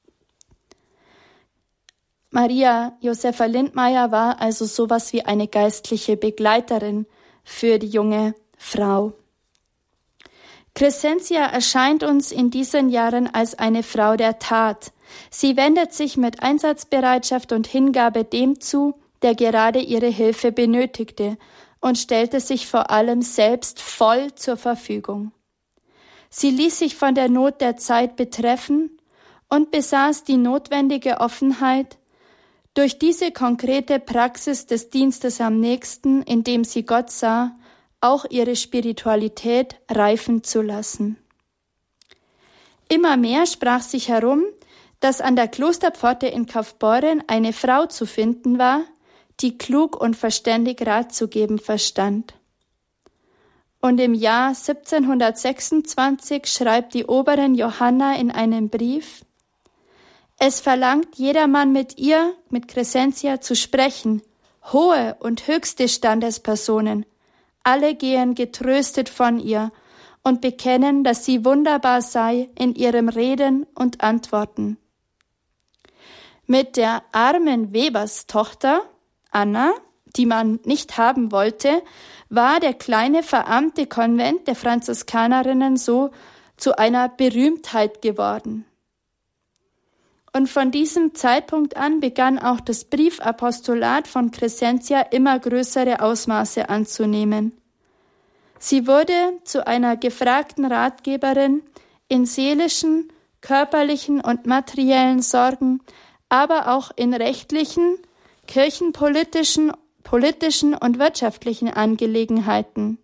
Maria Josepha Lindmeier war also sowas wie eine geistliche Begleiterin für die junge Frau. Crescentia erscheint uns in diesen Jahren als eine Frau der Tat. Sie wendet sich mit Einsatzbereitschaft und Hingabe dem zu, der gerade ihre Hilfe benötigte, und stellte sich vor allem selbst voll zur Verfügung. Sie ließ sich von der Not der Zeit betreffen und besaß die notwendige Offenheit, durch diese konkrete Praxis des Dienstes am Nächsten, in dem sie Gott sah, auch ihre Spiritualität reifen zu lassen. Immer mehr sprach sich herum, dass an der Klosterpforte in Kaufbeuren eine Frau zu finden war, die klug und verständig Rat zu geben verstand. Und im Jahr siebzehnhundertsechsundzwanzig schreibt die Oberin Johanna in einem Brief: Es verlangt jedermann mit ihr, mit Crescentia, zu sprechen, hohe und höchste Standespersonen. Alle gehen getröstet von ihr und bekennen, dass sie wunderbar sei in ihrem Reden und Antworten. Mit der armen Weberstochter, Anna, die man nicht haben wollte, war der kleine verarmte Konvent der Franziskanerinnen so zu einer Berühmtheit geworden. Und von diesem Zeitpunkt an begann auch das Briefapostolat von Crescentia immer größere Ausmaße anzunehmen. Sie wurde zu einer gefragten Ratgeberin in seelischen, körperlichen und materiellen Sorgen, aber auch in rechtlichen, kirchenpolitischen, politischen und wirtschaftlichen Angelegenheiten.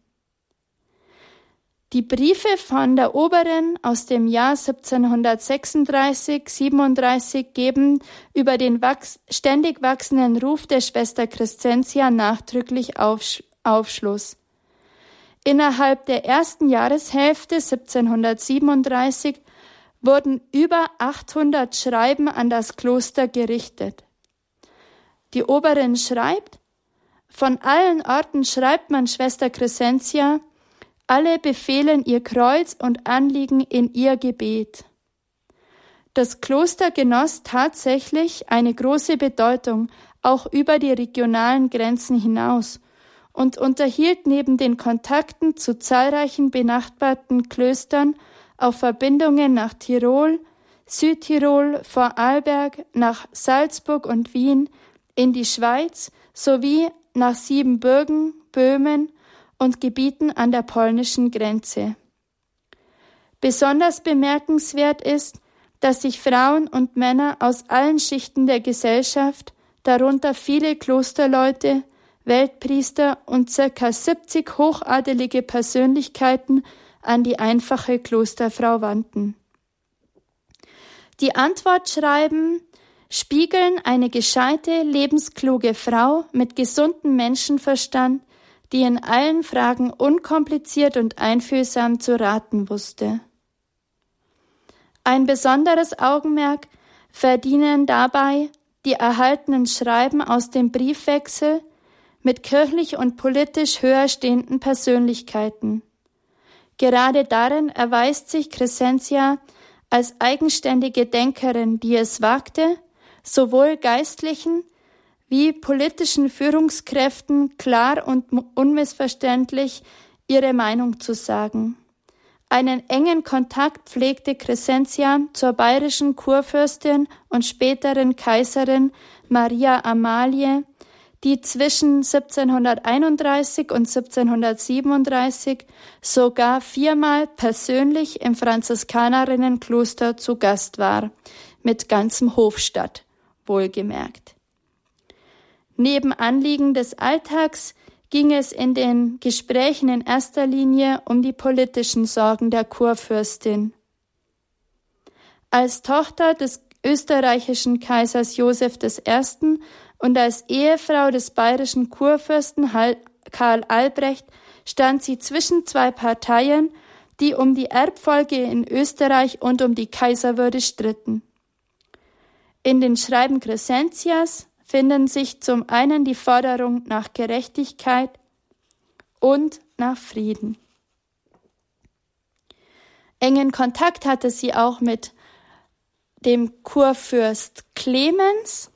Die Briefe von der Oberin aus dem Jahr siebzehnhundertsechsunddreißig siebenunddreißig geben über den wachs- ständig wachsenden Ruf der Schwester Crescentia nachdrücklich Aufsch- Aufschluss. Innerhalb der ersten Jahreshälfte siebzehnhundertsiebenunddreißig wurden über achthundert Schreiben an das Kloster gerichtet. Die Oberin schreibt: Von allen Orten schreibt man Schwester Crescentia, alle befehlen ihr Kreuz und Anliegen in ihr Gebet. Das Kloster genoss tatsächlich eine große Bedeutung, auch über die regionalen Grenzen hinaus, und unterhielt neben den Kontakten zu zahlreichen benachbarten Klöstern auch Verbindungen nach Tirol, Südtirol, Vorarlberg, nach Salzburg und Wien, in die Schweiz sowie nach Siebenbürgen, Böhmen und Gebieten an der polnischen Grenze. Besonders bemerkenswert ist, dass sich Frauen und Männer aus allen Schichten der Gesellschaft, darunter viele Klosterleute, Weltpriester und circa siebzig hochadelige Persönlichkeiten, an die einfache Klosterfrau wandten. Die Antwortschreiben spiegeln eine gescheite, lebenskluge Frau mit gesundem Menschenverstand, die in allen Fragen unkompliziert und einfühlsam zu raten wusste. Ein besonderes Augenmerk verdienen dabei die erhaltenen Schreiben aus dem Briefwechsel mit kirchlich und politisch höher stehenden Persönlichkeiten. Gerade darin erweist sich Crescentia als eigenständige Denkerin, die es wagte, sowohl geistlichen wie politischen Führungskräften klar und unmissverständlich ihre Meinung zu sagen. Einen engen Kontakt pflegte Crescentia zur bayerischen Kurfürstin und späteren Kaiserin Maria Amalie, die zwischen siebzehnhunderteinunddreißig und siebzehnhundertsiebenunddreißig sogar viermal persönlich im Franziskanerrinnenkloster zu Gast war, mit ganzem Hofstaat, wohlgemerkt. Neben Anliegen des Alltags ging es in den Gesprächen in erster Linie um die politischen Sorgen der Kurfürstin. Als Tochter des österreichischen Kaisers Joseph der Erste. Und als Ehefrau des bayerischen Kurfürsten Karl Albrecht stand sie zwischen zwei Parteien, die um die Erbfolge in Österreich und um die Kaiserwürde stritten. In den Schreiben Crescentias finden sich zum einen die Forderung nach Gerechtigkeit und nach Frieden. Engen Kontakt hatte sie auch mit dem Kurfürst Clemens.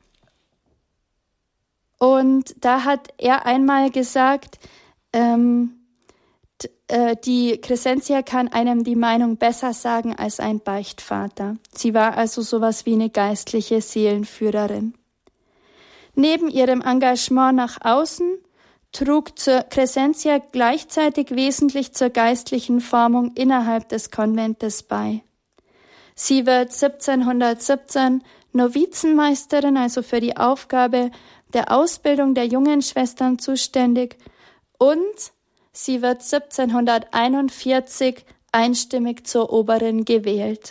Und da hat er einmal gesagt, ähm, t, äh, die Crescentia kann einem die Meinung besser sagen als ein Beichtvater. Sie war also sowas wie eine geistliche Seelenführerin. Neben ihrem Engagement nach außen trug zur Crescentia gleichzeitig wesentlich zur geistlichen Formung innerhalb des Konventes bei. Sie wird siebzehnhundertsiebzehn Novizenmeisterin, also für die Aufgabe der Ausbildung der jungen Schwestern zuständig, und sie wird siebzehnhunderteinundvierzig einstimmig zur Oberin gewählt.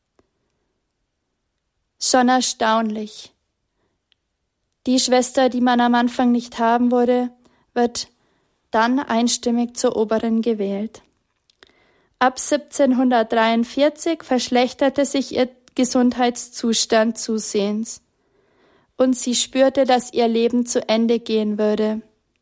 Schon erstaunlich. Die Schwester, die man am Anfang nicht haben wurde, wird dann einstimmig zur Oberin gewählt. Ab siebzehnhundertdreiundvierzig verschlechterte sich ihr Gesundheitszustand zusehends. Und sie spürte, dass ihr Leben zu Ende gehen würde.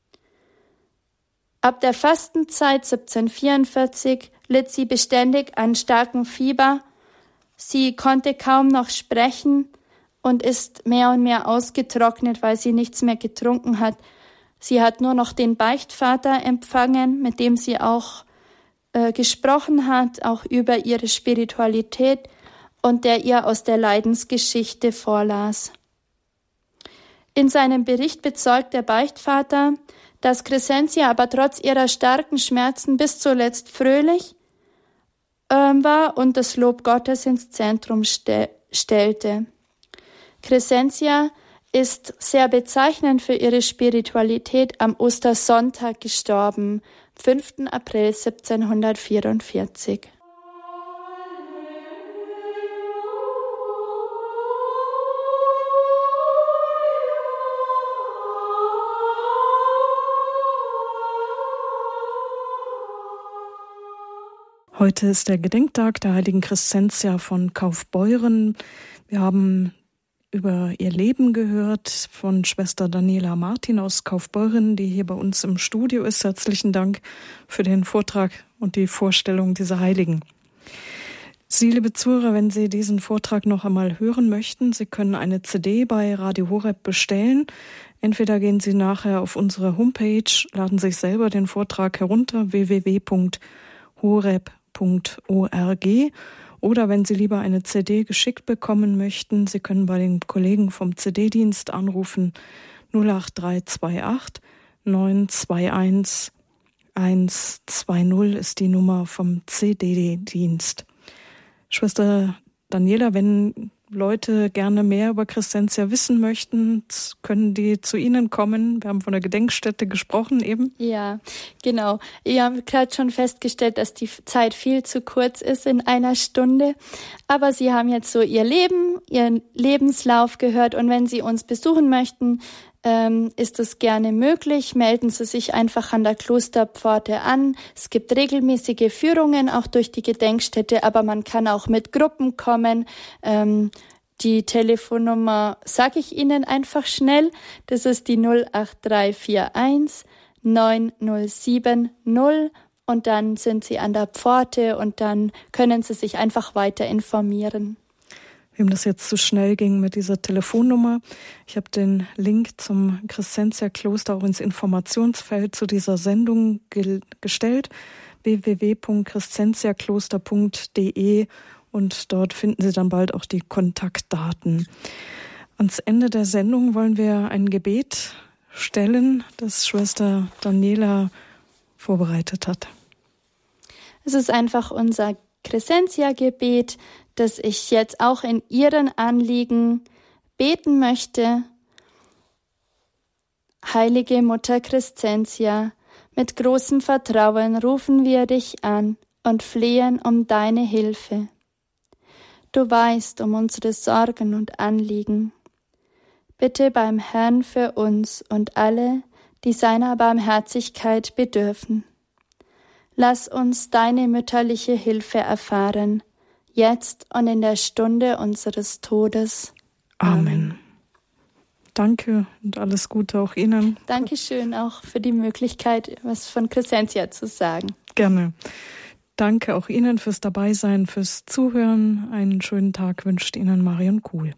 Ab der Fastenzeit siebzehnhundertvierundvierzig litt sie beständig an starkem Fieber. Sie konnte kaum noch sprechen und ist mehr und mehr ausgetrocknet, weil sie nichts mehr getrunken hat. Sie hat nur noch den Beichtvater empfangen, mit dem sie auch äh, gesprochen hat, auch über ihre Spiritualität, und der ihr aus der Leidensgeschichte vorlas. In seinem Bericht bezeugt der Beichtvater, dass Crescentia aber trotz ihrer starken Schmerzen bis zuletzt fröhlich äh, war und das Lob Gottes ins Zentrum ste- stellte. Crescentia ist sehr bezeichnend für ihre Spiritualität am Ostersonntag gestorben, fünften April siebzehnhundertvierundvierzig. Heute ist der Gedenktag der heiligen Crescentia von Kaufbeuren. Wir haben über ihr Leben gehört von Schwester Daniela Martin aus Kaufbeuren, die hier bei uns im Studio ist. Herzlichen Dank für den Vortrag und die Vorstellung dieser Heiligen. Sie, liebe Zuhörer, wenn Sie diesen Vortrag noch einmal hören möchten, Sie können eine C D bei Radio Horeb bestellen. Entweder gehen Sie nachher auf unsere Homepage, laden sich selber den Vortrag herunter, w w w punkt horeb punkt org, oder wenn Sie lieber eine C D geschickt bekommen möchten, Sie können bei den Kollegen vom C D-Dienst anrufen, null acht drei zwei acht neun zwei eins eins zwei null ist die Nummer vom C D-Dienst. Schwester Daniela, wenn Leute gerne mehr über Crescentia wissen möchten, können die zu Ihnen kommen? Wir haben von der Gedenkstätte gesprochen eben. Ja, genau. Ich habe gerade schon festgestellt, dass die Zeit viel zu kurz ist in einer Stunde. Aber Sie haben jetzt so Ihr Leben, Ihren Lebenslauf gehört. Und wenn Sie uns besuchen möchten, ähm, ist es gerne möglich. Melden Sie sich einfach an der Klosterpforte an. Es gibt regelmäßige Führungen auch durch die Gedenkstätte, aber man kann auch mit Gruppen kommen. Ähm, die Telefonnummer sage ich Ihnen einfach schnell. Das ist die null acht drei vier eins neun null sieben null und dann sind Sie an der Pforte und dann können Sie sich einfach weiter informieren. Wem das jetzt zu schnell ging mit dieser Telefonnummer, ich habe den Link zum Crescentia-Kloster auch ins Informationsfeld zu dieser Sendung ge- gestellt, w w w punkt crescentiakloster punkt d e, und dort finden Sie dann bald auch die Kontaktdaten. Ans Ende der Sendung wollen wir ein Gebet stellen, das Schwester Daniela vorbereitet hat. Es ist einfach unser Crescentia-Gebet, dass ich jetzt auch in Ihren Anliegen beten möchte. Heilige Mutter Crescentia, mit großem Vertrauen rufen wir dich an und flehen um deine Hilfe. Du weißt um unsere Sorgen und Anliegen. Bitte beim Herrn für uns und alle, die seiner Barmherzigkeit bedürfen. Lass uns deine mütterliche Hilfe erfahren, jetzt und in der Stunde unseres Todes. Amen. Amen. Danke und alles Gute auch Ihnen. Dankeschön auch für die Möglichkeit, was von Crescentia zu sagen. Gerne. Danke auch Ihnen fürs Dabeisein, fürs Zuhören. Einen schönen Tag wünscht Ihnen Marion Kuhl.